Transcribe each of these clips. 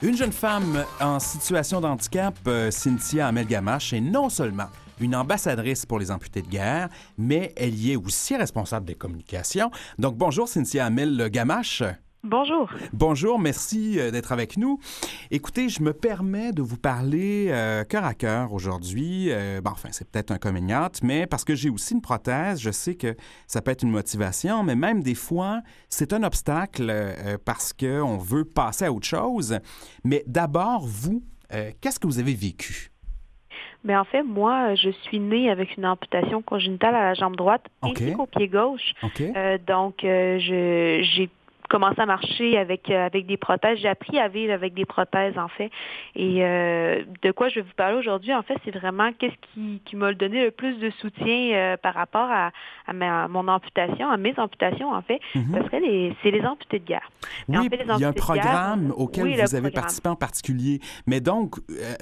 Une jeune femme en situation de handicap, Cynthia Amel-Gamache, est non seulement une ambassadrice pour les amputés de guerre, mais elle y est aussi responsable des communications. Donc, bonjour Cynthia Amel-Gamache. Bonjour. Bonjour, merci d'être avec nous. Écoutez, je me permets de vous parler cœur à cœur aujourd'hui. Enfin, c'est peut-être un coming out, mais parce que j'ai aussi une prothèse, je sais que ça peut être une motivation, mais même des fois, c'est un obstacle parce qu'on veut passer à autre chose. Mais d'abord, vous, qu'est-ce que vous avez vécu? Mais en fait, moi, je suis née avec une amputation congénitale à la jambe droite ainsi qu'au pied gauche. J'ai commencé à marcher avec des prothèses. J'ai appris à vivre avec des prothèses, en fait. Et de quoi je vais vous parler aujourd'hui, en fait, c'est vraiment qu'est-ce qui m'a donné le plus de soutien par rapport à mon amputation, à mes amputations, en fait. C'est les amputés de guerre. Oui, en fait, il y a un programme auquel vous avez participé en particulier. Mais donc,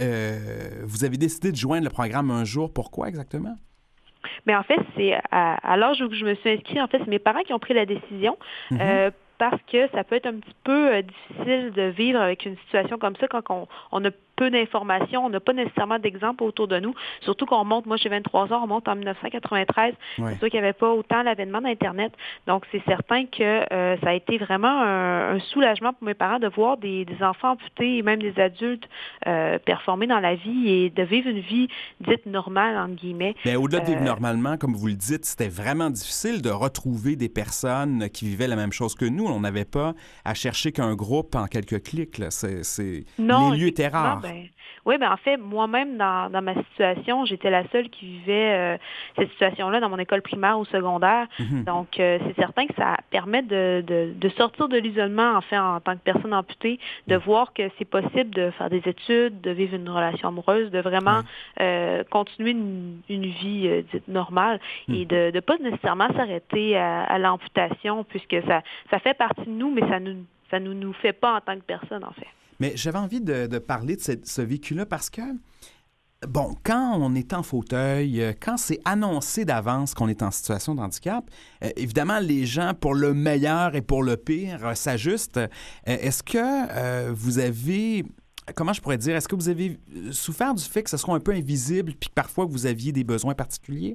vous avez décidé de joindre le programme un jour. Pourquoi exactement? Mais en fait, c'est à l'âge où je me suis inscrite, en fait, c'est mes parents qui ont pris la décision. Parce que ça peut être un petit peu difficile de vivre avec une situation comme ça quand on a peu d'informations, on n'a pas nécessairement d'exemples autour de nous. Surtout qu'on monte, moi j'ai 23 ans, on monte en 1993. Ouais. C'est sûr qu'il n'y avait pas autant l'avènement d'Internet. Donc c'est certain que ça a été vraiment un soulagement pour mes parents de voir des enfants amputés et même des adultes performer dans la vie et de vivre une vie dite normale, entre guillemets. Bien, au-delà de vivre normalement, comme vous le dites, c'était vraiment difficile de retrouver des personnes qui vivaient la même chose que nous. On n'avait pas à chercher qu'un groupe en quelques clics. Là. Non, les lieux étaient rares. Oui, mais en fait, moi-même, dans ma situation, j'étais la seule qui vivait cette situation-là dans mon école primaire ou secondaire. Donc, c'est certain que ça permet de sortir de l'isolement, en fait, en tant que personne amputée, de voir que c'est possible de faire des études, de vivre une relation amoureuse, de vraiment continuer une vie dite normale et de ne pas nécessairement s'arrêter à l'amputation, puisque ça fait partie de nous, mais ça nous fait pas en tant que personne, en fait. Mais j'avais envie de parler de ce vécu-là parce que, bon, quand on est en fauteuil, quand c'est annoncé d'avance qu'on est en situation de handicap, évidemment, les gens, pour le meilleur et pour le pire, s'ajustent. Est-ce que vous avez... Comment je pourrais dire? Est-ce que vous avez souffert du fait que ce soit un peu invisible puis que parfois vous aviez des besoins particuliers?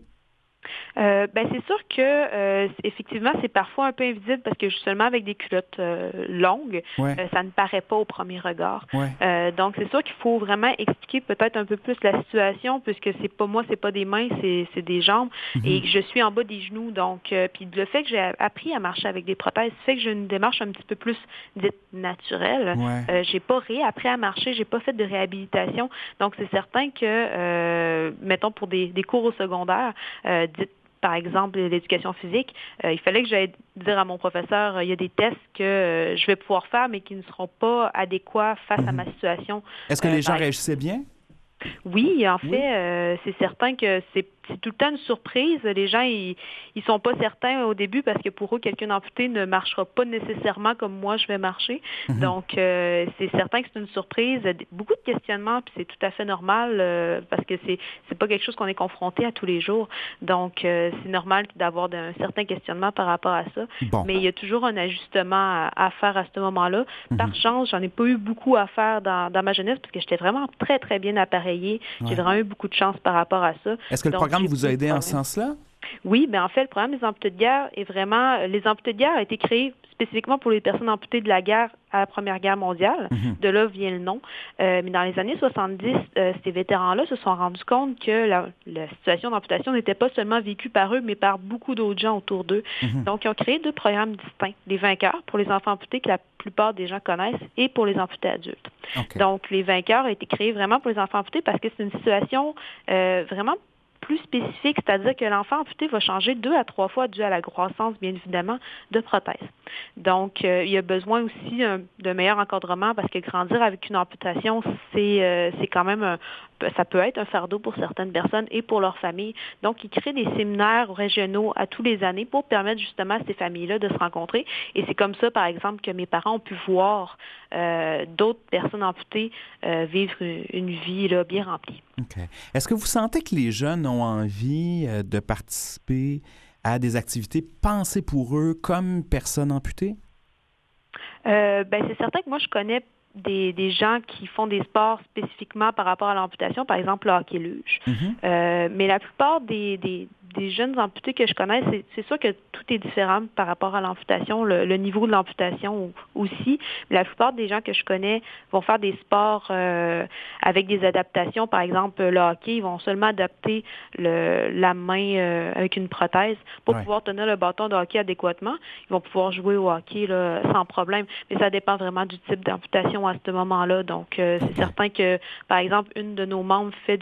C'est sûr que effectivement, c'est parfois un peu invisible parce que justement avec des culottes longues, ça ne paraît pas au premier regard. Donc c'est sûr qu'il faut vraiment expliquer peut-être un peu plus la situation puisque c'est pas moi, c'est pas des mains, c'est des jambes et je suis en bas des genoux. Donc puis le fait que j'ai appris à marcher avec des prothèses fait que j'ai une démarche un petit peu plus dite naturelle. J'ai pas réappris à marcher, j'ai pas fait de réhabilitation. Donc c'est certain que mettons pour des cours au secondaire, par exemple, l'éducation physique, il fallait que j'aille dire à mon professeur, il y a des tests que je vais pouvoir faire, mais qui ne seront pas adéquats face à ma situation. Est-ce que les gens réagissaient bien? Oui, en fait, c'est certain que c'est tout le temps une surprise. Les gens, ils sont pas certains au début parce que pour eux, quelqu'un d'amputé ne marchera pas nécessairement comme moi, je vais marcher. Donc, c'est certain que c'est une surprise. Beaucoup de questionnements, puis c'est tout à fait normal parce que c'est pas quelque chose qu'on est confronté à tous les jours. Donc, c'est normal d'avoir un certain questionnement par rapport à ça. Mais il y a toujours un ajustement à faire à ce moment-là. Par chance, j'en ai pas eu beaucoup à faire dans ma jeunesse parce que j'étais vraiment très, très bien appareillée. J'ai vraiment eu beaucoup de chance par rapport à ça. Est-ce que le programme vous a aidé en ce sens-là? Oui, bien en fait, le programme des amputés de guerre est vraiment... Les amputés de guerre a été créé spécifiquement pour les personnes amputées de la guerre à la Première Guerre mondiale. De là vient le nom. Mais dans les années 70, ces vétérans-là se sont rendus compte que la situation d'amputation n'était pas seulement vécue par eux, mais par beaucoup d'autres gens autour d'eux. Donc, ils ont créé 2 programmes distincts. Les vainqueurs, pour les enfants amputés, que la plupart des gens connaissent, et pour les amputés adultes. Donc, les vainqueurs ont été créés vraiment pour les enfants amputés parce que c'est une situation vraiment plus spécifique, c'est-à-dire que l'enfant amputé va changer 2 à 3 fois dû à la croissance, bien évidemment, de prothèses. Donc, il y a besoin aussi de meilleur encadrement parce que grandir avec une amputation, c'est quand même ça peut être un fardeau pour certaines personnes et pour leur famille. Donc, ils créent des séminaires régionaux à tous les années pour permettre justement à ces familles-là de se rencontrer. Et c'est comme ça, par exemple, que mes parents ont pu voir d'autres personnes amputées vivre une vie là, bien remplie. OK. Est-ce que vous sentez que les jeunes ont envie de participer à des activités pensées pour eux comme personnes amputées? C'est certain que moi, je connais des gens qui font des sports spécifiquement par rapport à l'amputation, par exemple le hockey-luge. Mais la plupart des jeunes amputés que je connais, c'est sûr que tout est différent par rapport à l'amputation, le niveau de l'amputation aussi. Mais la plupart des gens que je connais vont faire des sports avec des adaptations. Par exemple, le hockey, ils vont seulement adapter la main avec une prothèse pour pouvoir tenir le bâton de hockey adéquatement. Ils vont pouvoir jouer au hockey là, sans problème. Mais ça dépend vraiment du type d'amputation à ce moment-là. Donc, c'est certain que, par exemple, une de nos membres fait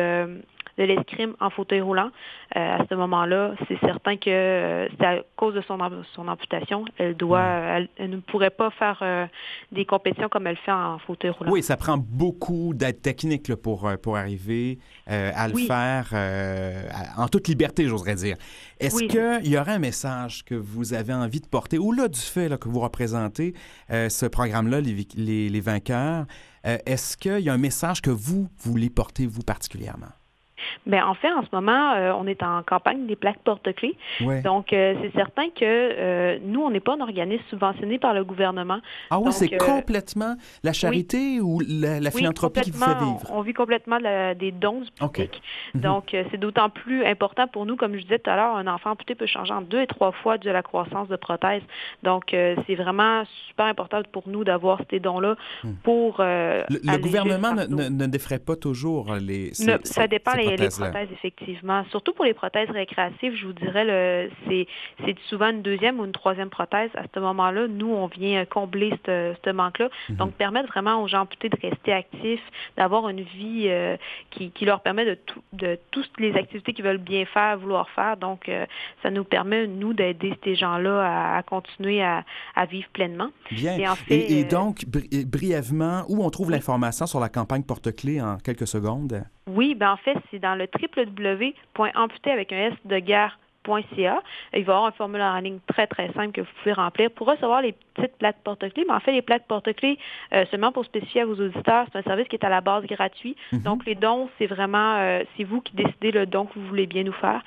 de l'escrime en fauteuil roulant. À ce moment-là, c'est certain que c'est à cause de son amputation. Elle ne pourrait pas faire des compétitions comme elle fait en fauteuil roulant. Oui, ça prend beaucoup d'aide technique là, pour arriver à le faire en toute liberté, j'oserais dire. Est-ce qu'il y aurait un message que vous avez envie de porter, au-delà du fait là, que vous représentez ce programme-là, les vainqueurs, est-ce qu'il y a un message que vous voulez porter, vous, particulièrement? Bien, en fait, en ce moment, on est en campagne des plaques porte-clés. Ouais. Donc, c'est certain que nous, on n'est pas un organisme subventionné par le gouvernement. Ah oui, donc, c'est complètement la charité ou la philanthropie qui vous fait vivre? On vit complètement des dons du public. Donc, c'est d'autant plus important pour nous, comme je disais tout à l'heure, un enfant amputé peut changer en 2 et 3 fois dû à la croissance de prothèses. Donc, c'est vraiment super important pour nous d'avoir ces dons-là pour... le gouvernement ne défraie pas toujours ça dépend les prothèses, effectivement. Surtout pour les prothèses récréatives, je vous dirais, c'est souvent une 2e ou une 3e prothèse. À ce moment-là, nous, on vient combler ce manque-là. Donc, permettre vraiment aux gens amputés de rester actifs, d'avoir une vie qui leur permet de toutes les activités qu'ils veulent bien faire, vouloir faire. Donc, ça nous permet, nous, d'aider ces gens-là à continuer à vivre pleinement. Bien. Et donc, brièvement, où on trouve l'information sur la campagne porte-clés en quelques secondes? Oui, bien en fait, c'est dans le www.amputé avec un S de guerre. Il va y avoir un formulaire en ligne très, très simple que vous pouvez remplir pour recevoir les petites plaques porte-clés. Mais en fait, les plaques porte-clés, seulement pour spécifier à vos auditeurs, c'est un service qui est à la base gratuit. Donc, les dons, c'est vraiment, c'est vous qui décidez le don que vous voulez bien nous faire.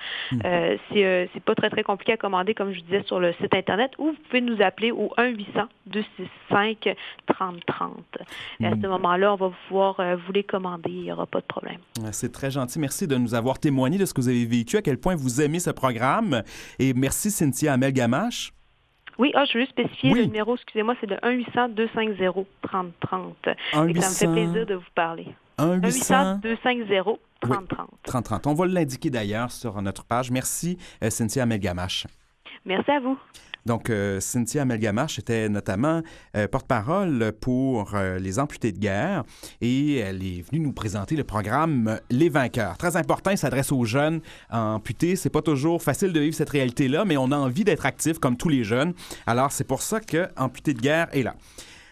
C'est pas très, très compliqué à commander, comme je disais, sur le site Internet, ou vous pouvez nous appeler au 1-800-265-3030. Et à ce moment-là, on va pouvoir vous les commander. Il n'y aura pas de problème. C'est très gentil. Merci de nous avoir témoigné de ce que vous avez vécu, à quel point vous aimez ce programme. Et merci, Cynthia Amel-Gamache. Oui, je veux juste spécifier le numéro, excusez-moi, c'est le 1-800-250-3030. Et ça me fait plaisir de vous parler. 1-800-250-3030. 3030. On va l'indiquer d'ailleurs sur notre page. Merci, Cynthia Amel-Gamache. Merci à vous. Donc, Cynthia Amel-Gamache était notamment porte-parole pour les amputés de guerre et elle est venue nous présenter le programme Les Vainqueurs. Très important, il s'adresse aux jeunes amputés. C'est pas toujours facile de vivre cette réalité-là, mais on a envie d'être actif comme tous les jeunes. Alors, c'est pour ça que Amputés de guerre est là.